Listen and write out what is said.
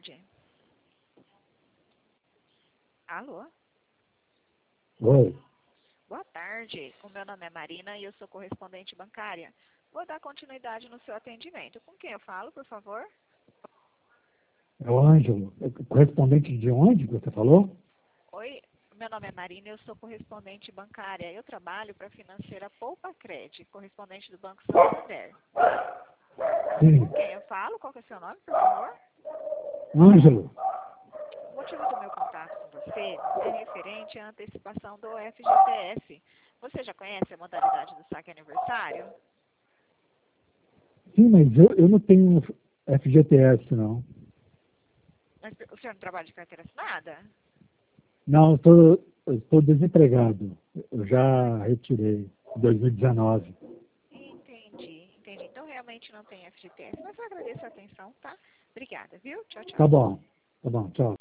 tarde. Alô? Oi. Boa tarde. O meu nome é Marina e eu sou correspondente bancária. Vou dar continuidade no seu atendimento. Com quem eu falo, por favor? É o Ângelo. Correspondente de onde que você falou? Oi, meu nome é Marina e eu sou correspondente bancária. Eu trabalho para a financeira Poupa Cred, correspondente do Banco Santander. Sim. Com quem eu falo? Qual que é o seu nome, por favor? Ângelo. O motivo do meu contato com você é referente à antecipação do FGTS. Você já conhece a modalidade do saque aniversário? Sim, mas eu não tenho FGTS, não. Mas o senhor não trabalha de carteira assinada? Não, eu estou desempregado. Eu já retirei em 2019. Entendi. Então realmente não tem FGTS. Mas eu agradeço a atenção, tá? Obrigada, viu? Tchau, tchau. Tá bom, tchau.